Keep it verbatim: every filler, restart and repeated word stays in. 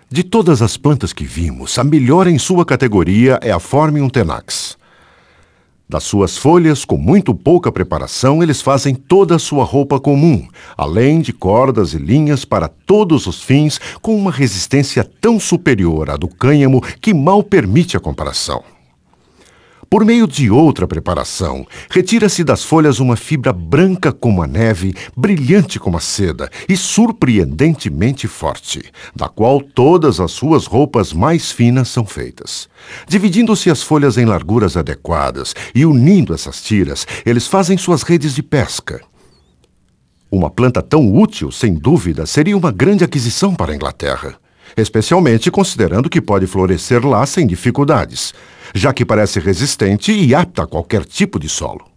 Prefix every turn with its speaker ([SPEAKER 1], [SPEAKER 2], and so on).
[SPEAKER 1] De todas as plantas que vimos, a melhor em sua categoria é a Phormium tenax. Das suas folhas, com muito pouca preparação, eles fazem toda a sua roupa comum, além de cordas e linhas para todos os fins, com uma resistência tão superior à do cânhamo que mal permite a comparação. Por meio de outra preparação, retira-se das folhas uma fibra branca como a neve, brilhante como a seda e surpreendentemente forte, da qual todas as suas roupas mais finas são feitas. Dividindo-se as folhas em larguras adequadas e unindo essas tiras, eles fazem suas redes de pesca. Uma planta tão útil, sem dúvida, seria uma grande aquisição para a Inglaterra, especialmente considerando que pode florescer lá sem dificuldades, já que parece resistente e apta a qualquer tipo de solo.